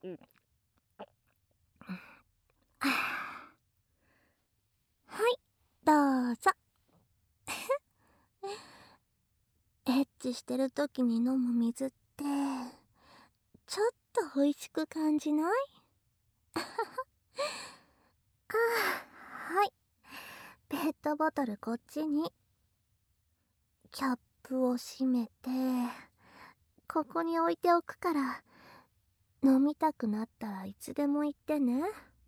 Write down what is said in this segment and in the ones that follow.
はい、どうぞ。エッチしてる時に飲む水って、ちょっと美味しく感じない？はい。ペットボトルこっちに。キャップを閉めて、ここに置いておくから、飲みたくなったらいつでも言ってね。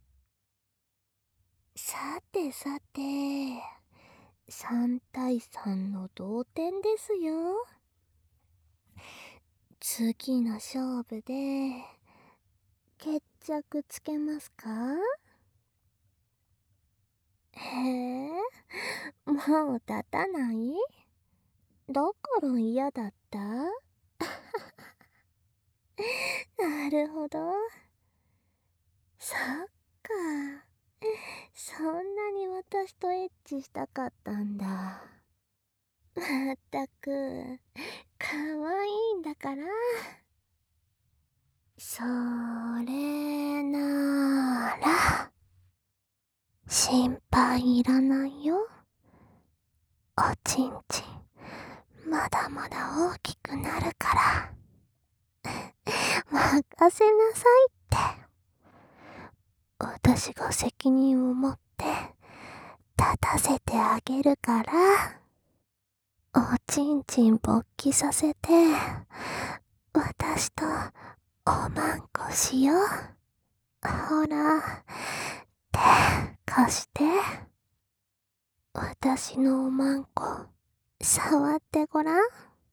さてさて、3対3の同点ですよ。次の勝負で、決着つけますか？へえ、もう立たない？だから嫌だった？なるほど。そっか。そんなに私とエッチしたかったんだ。まったく、可愛いんだから。それなら、心配いらないよ。おちんちん、まだまだ大きくなるから。任せなさいって。私が責任を持って立たせてあげるから。おちんちん勃起させて、私とおまんこしよう。ほら、手貸して。私のおまんこ、触ってごらん。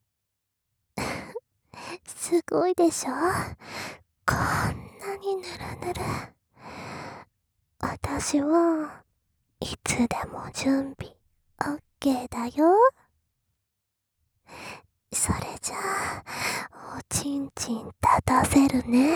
すごいでしょ？こんなにぬるぬる。私はいつでも準備 OK だよ。それじゃあ、おちんちん立たせるね。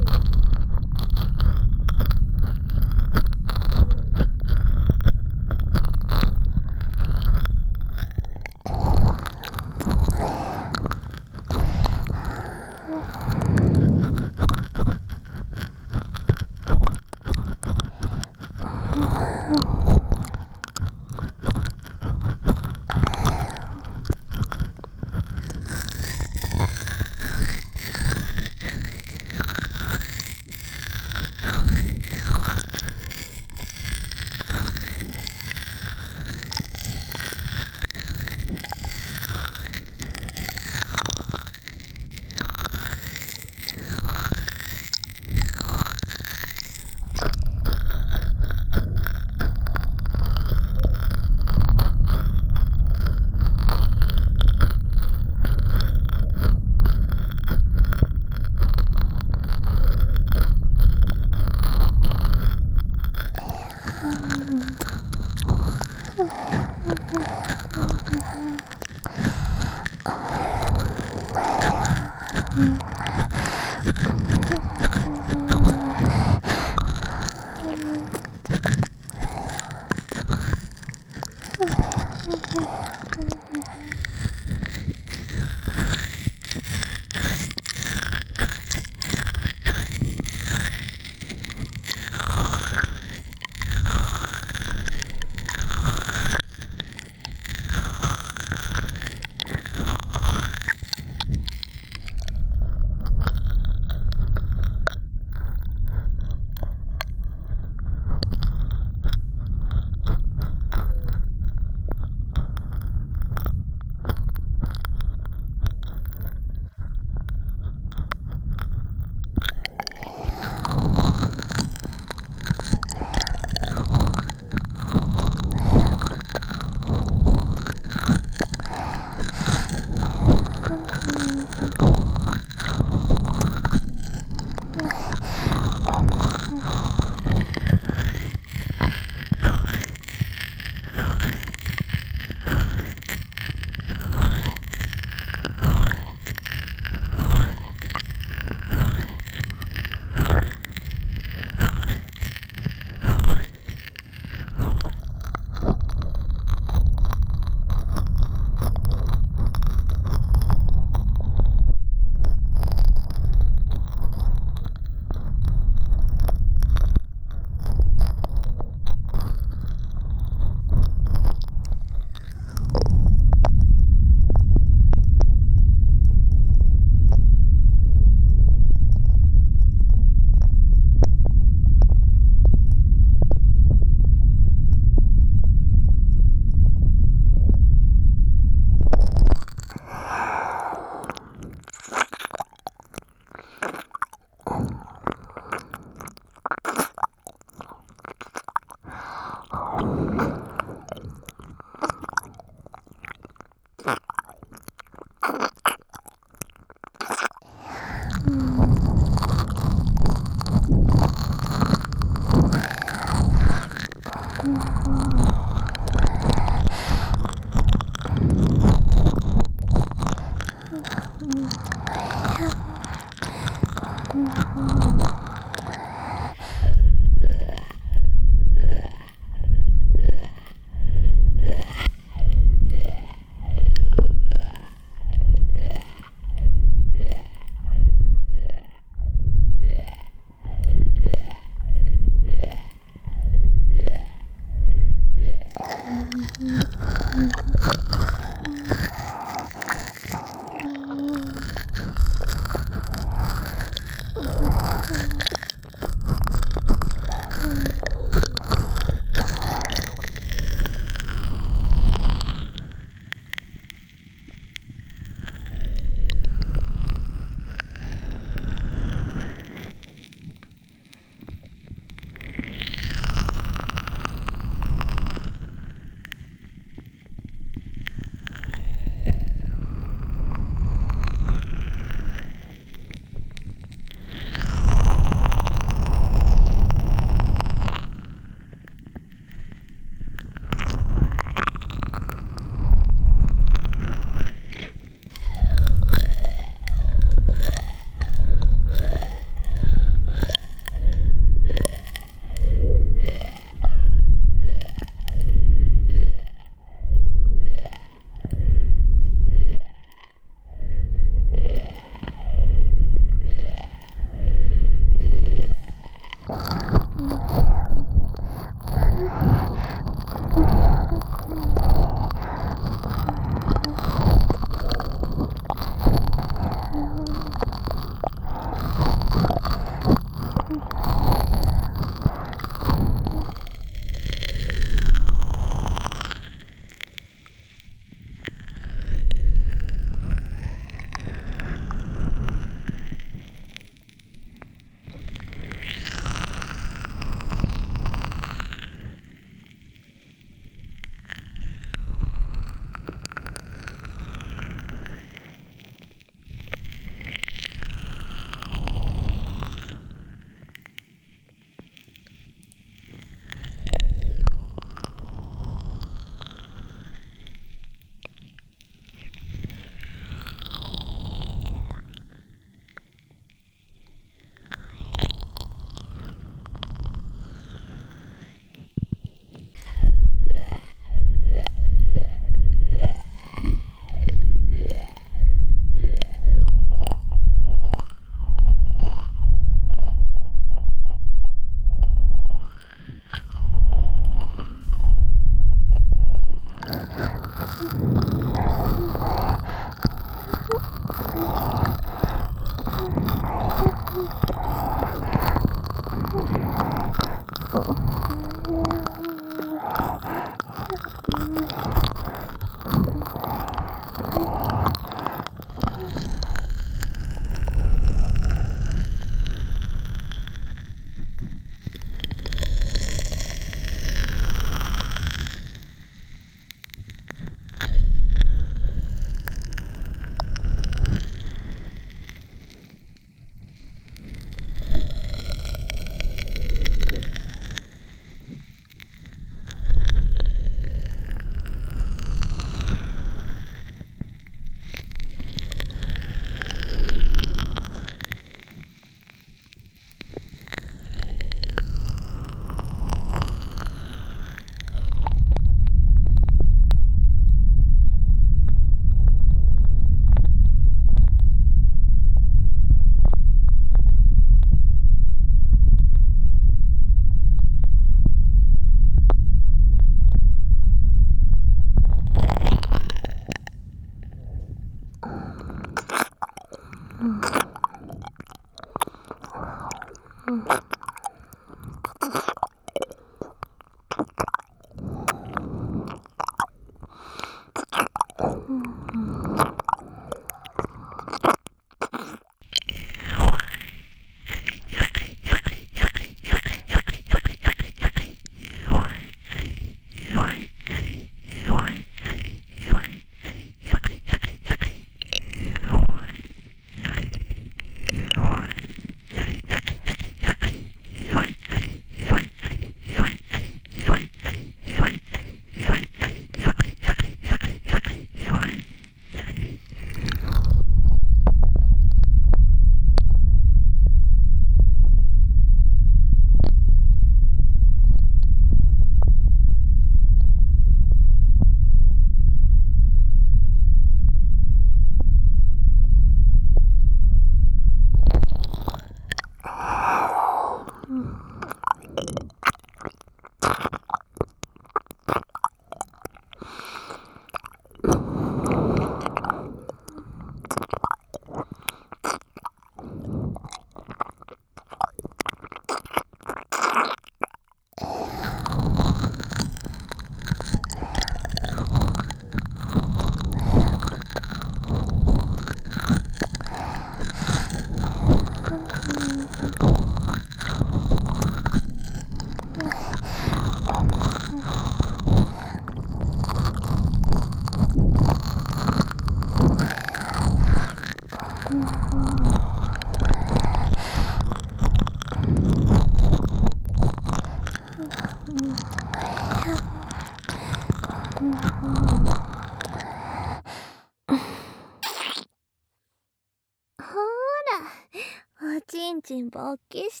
ほら、おちんちん勃起した。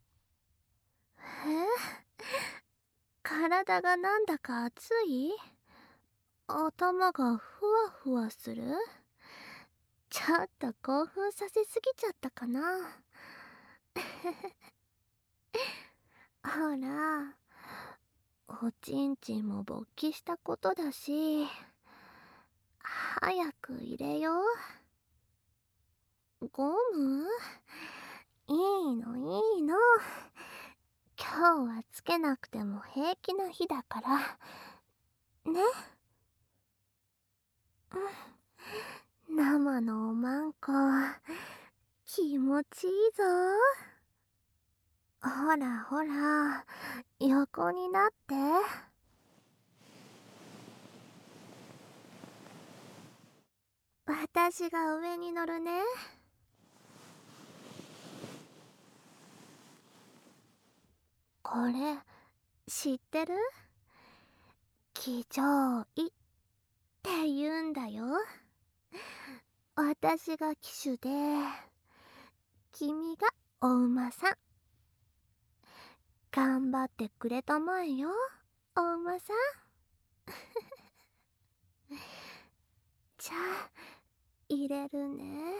体がなんだか熱い？頭がふわふわする？ちょっと興奮させすぎちゃったかな。ほら、おちんちんも勃起したことだし、早く入れよう。ゴム？いいのいいの。今日はつけなくても平気な日だから。ね。生のおまんこ、気持ちいいぞ。ほらほら、横になって。私が上に乗るね。これ、知ってる？騎乗位って言うんだよ。私が騎手で、君がお馬さん。頑張ってくれたまえよ、お馬さん。じゃあ、入れるね。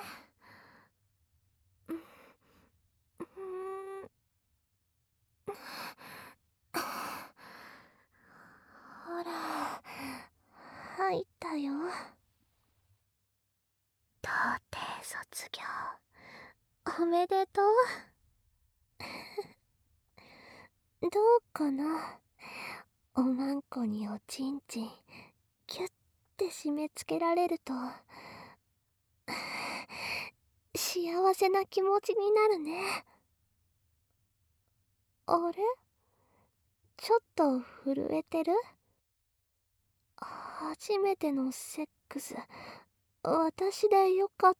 ほら、入ったよ。童貞卒業、おめでとう。どうかな、おまんこにおちんちんキュッて締め付けられると幸せな気持ちになるね。あれ、ちょっと震えてる？初めてのセックス、私でよかった？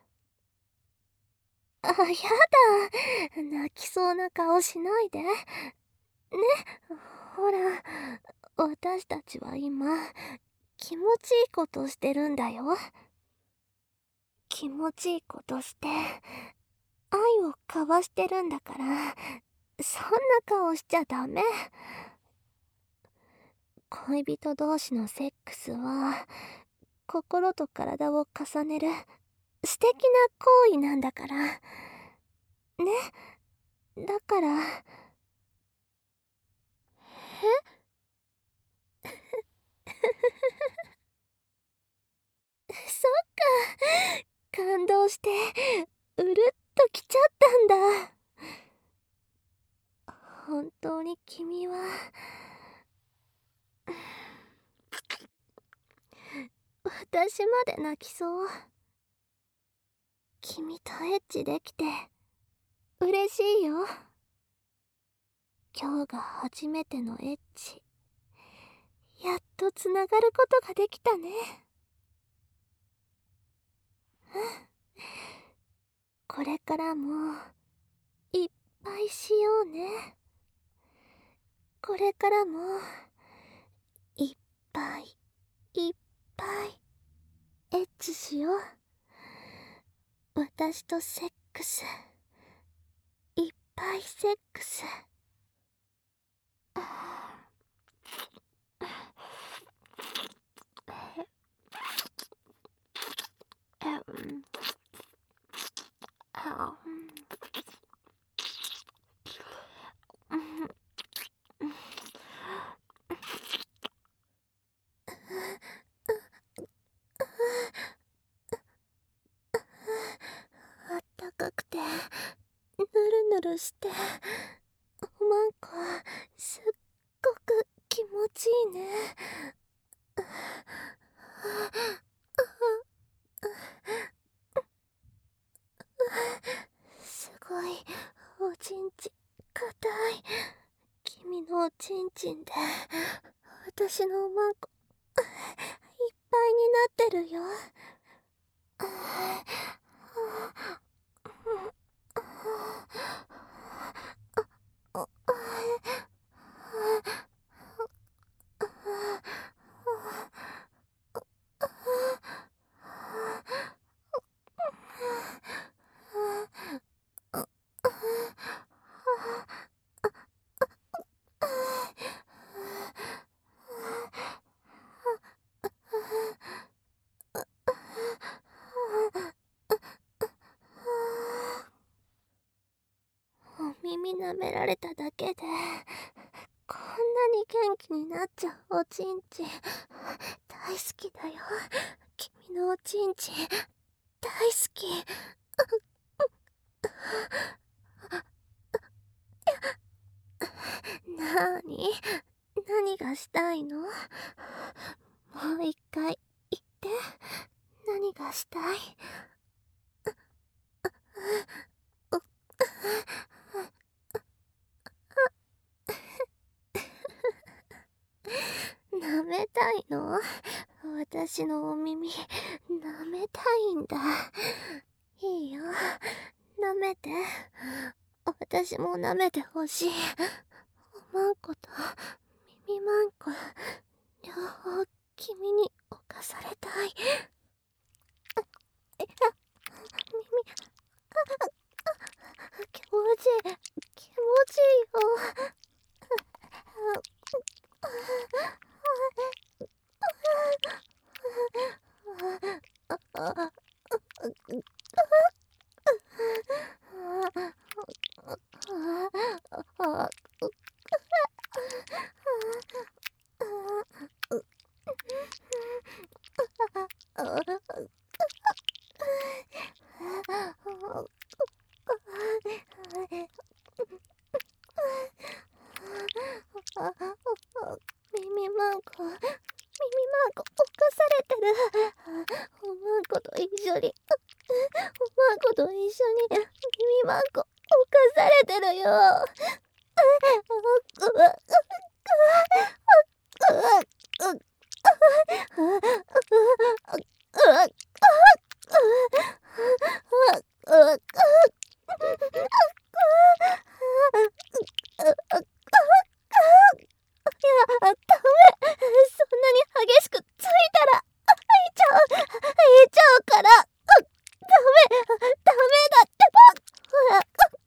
やだ、泣きそうな顔しないでね。ほら、私たちは今気持ちいいことしてるんだよ。気持ちいいことして愛を交わしてるんだから、そんな顔しちゃダメ。恋人同士のセックスは心と体を重ねる素敵な行為なんだからね。だから。そっか、感動してうるっときちゃったんだ。本当に君は私まで泣きそう。君とエッチできて嬉しいよ。今日が初めてのエッチ、やっとつながることができたね。これからもいっぱいしようね。これからもいっぱいいっぱいエッチしよう。私とセックス、いっぱいセックス。あったかくてぬるぬるして、おまんこすっごく気持ちいいね。すごいおちんちん硬い。君のおちんちんで私のおまんこいっぱいになってるよ。 舐められただけでこんなに元気になっちゃうおちんちん大好きだよ。君のおちんちん大好き。何がしたいの？もう一回言って。何がしたい？舐めたいの？私のお耳舐めたいんだ。いいよ、舐めて。私も舐めてほしい。おまんこと耳まんこ両方君に侵されたい。耳気持ちいい、気持ちいいよ。耳まんこ犯されてる。おまんこと一緒に耳まんこ犯されてるよ。ダメ。そんなに激しくついたら開いちゃうから。ダメだってば。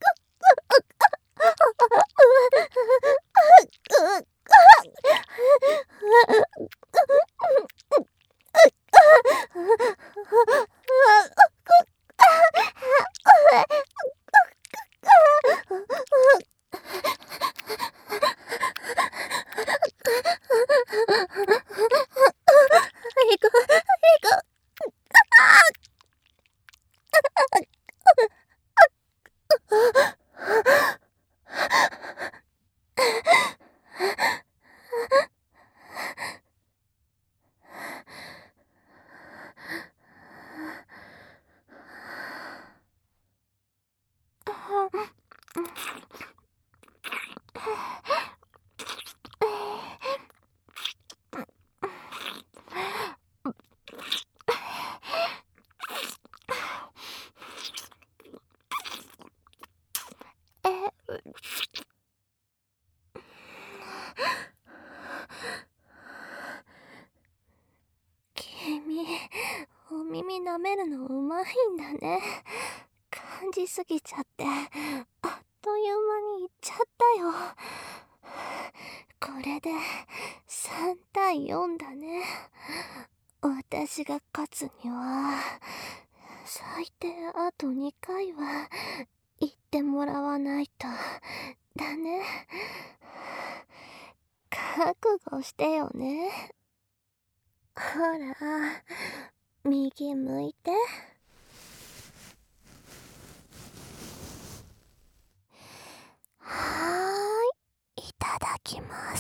君、お耳舐めるのうまいんだね。感じすぎちゃってあっという間にいっちゃったよ。これで3対4だね。私が勝つには最低あと2回は言ってもらわないとだね。覚悟してよね。ほら、右向いて。いただきます。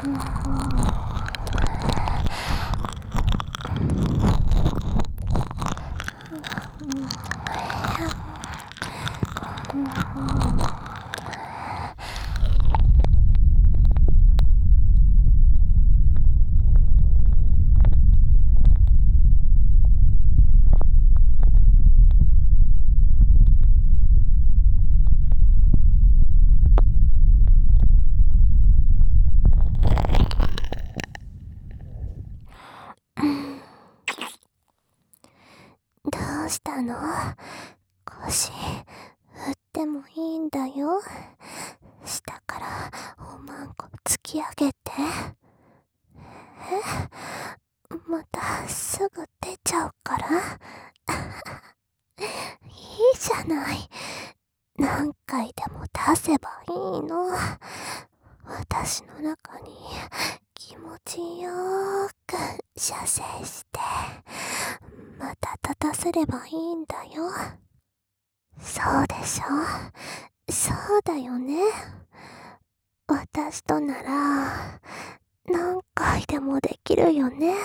どうしたの？腰、振ってもいいんだよ。下からおまんこ突き上げて。またすぐ出ちゃうから。いいじゃない。何回でも出せばいいの。私の中に気持ちよーく射精して、また立たせればいいんだよ。そうでしょ？そうだよね。私となら何回でもできるよね。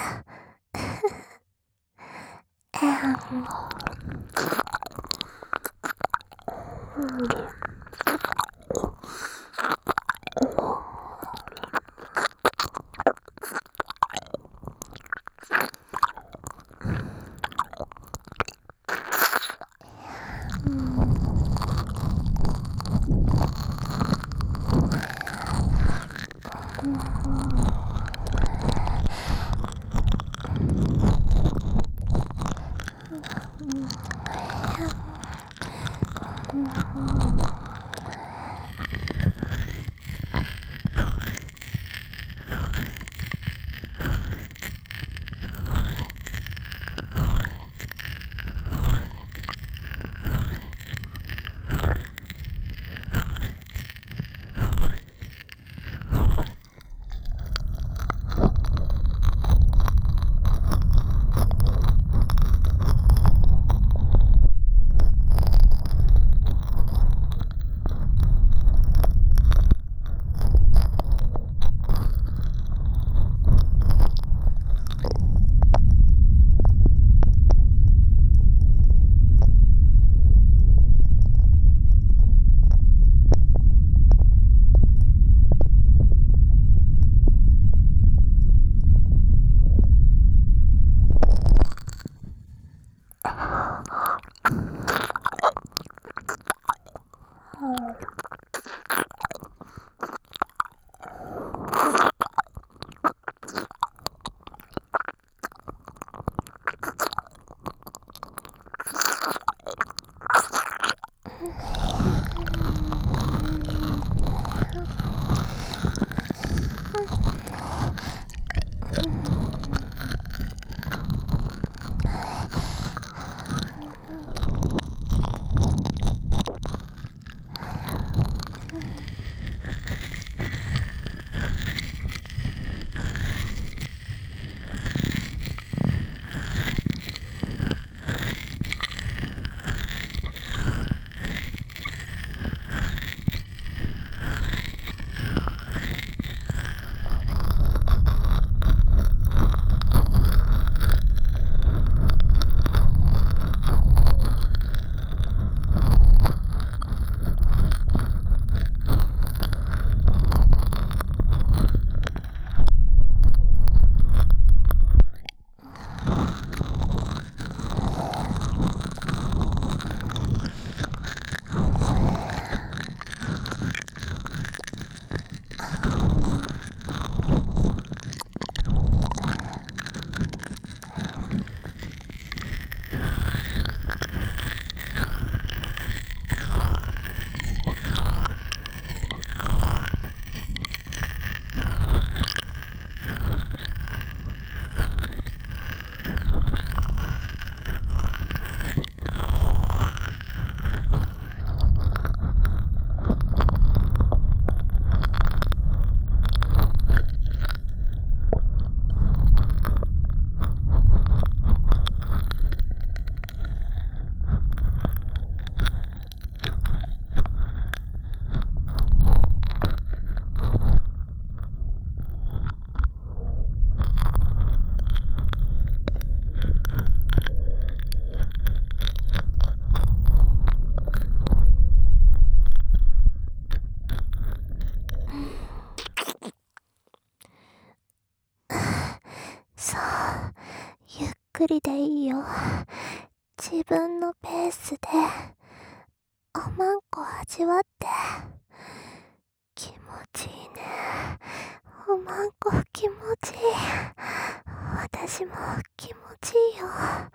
くりでいいよ。自分のペースでおまんこ味わって。気持ちいいね。おまんこ気持ちいい。私も気持ちいいよ。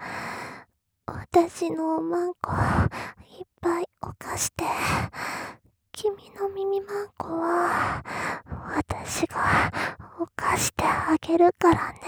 私のおまんこいっぱい犯して、君の耳まんこは私が犯してあげるからね。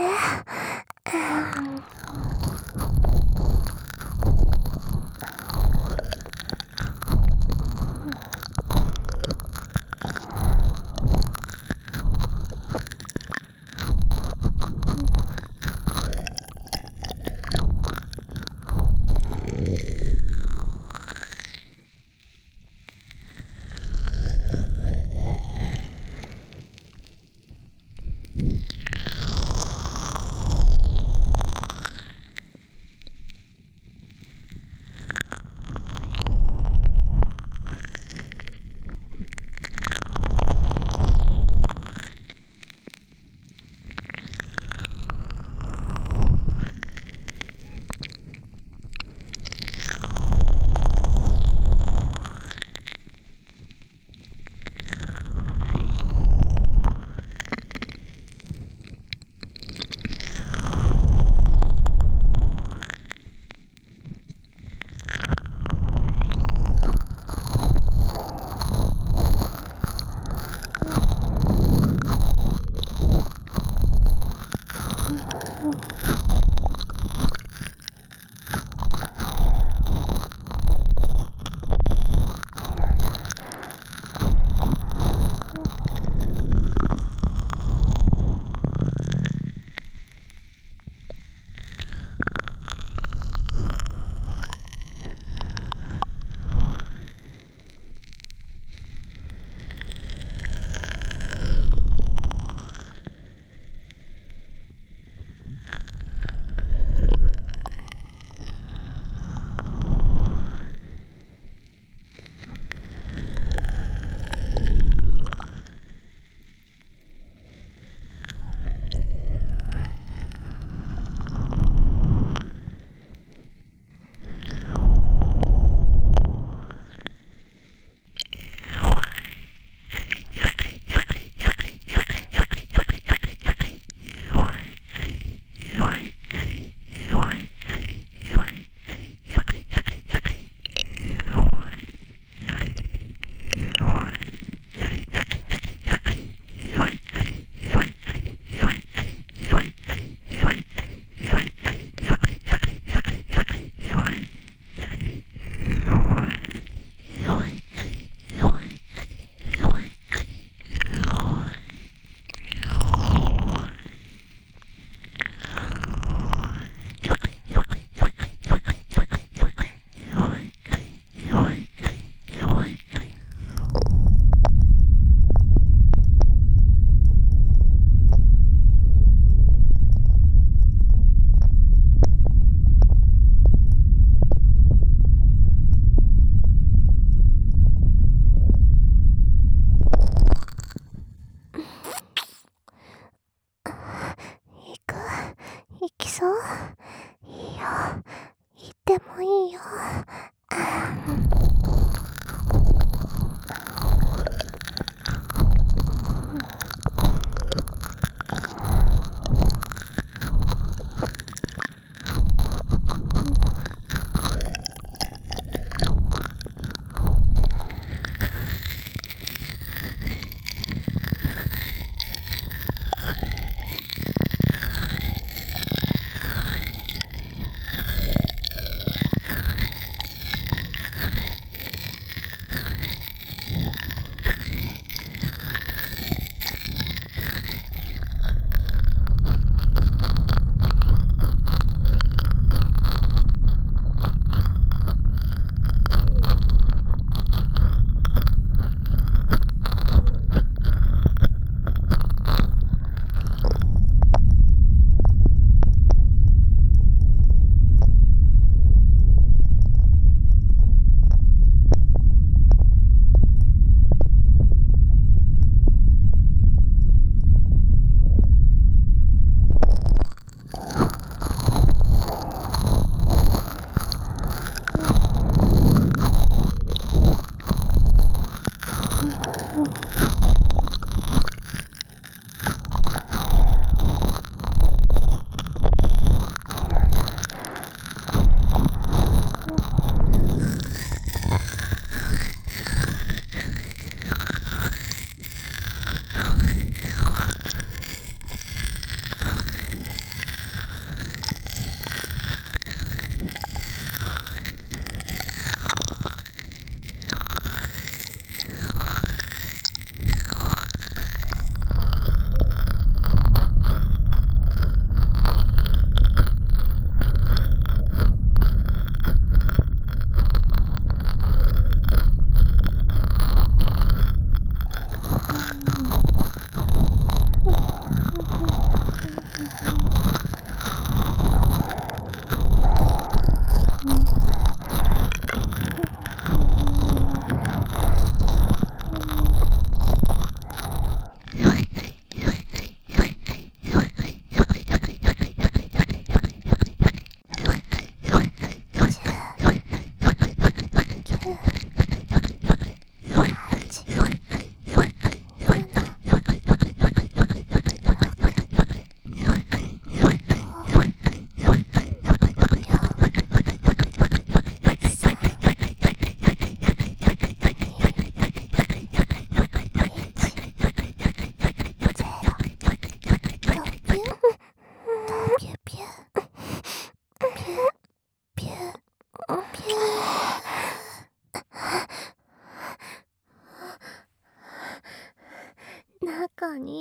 行きそう？いいよ。行ってもいいよ。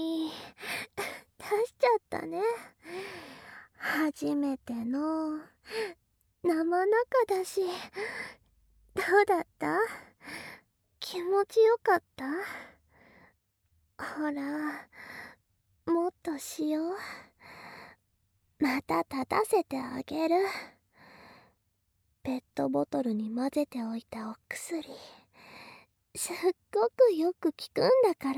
に出しちゃったね。初めての生中だし。どうだった？気持ちよかった？ほら、もっとしよう。また立たせてあげる。ペットボトルに混ぜておいたお薬、すっごくよく効くんだから。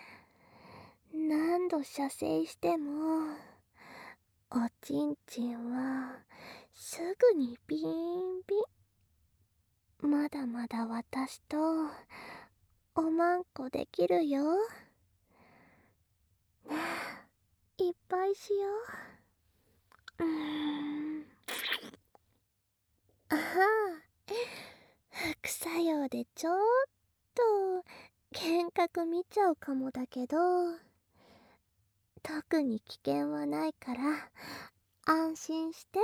何度射精してもおちんちんはすぐにビーンビン。まだまだ私とおまんこできるよ。ねえ、いっぱいしよう。ああ、副作用でちょっと幻覚見ちゃうかもだけど、特に危険はないから安心して。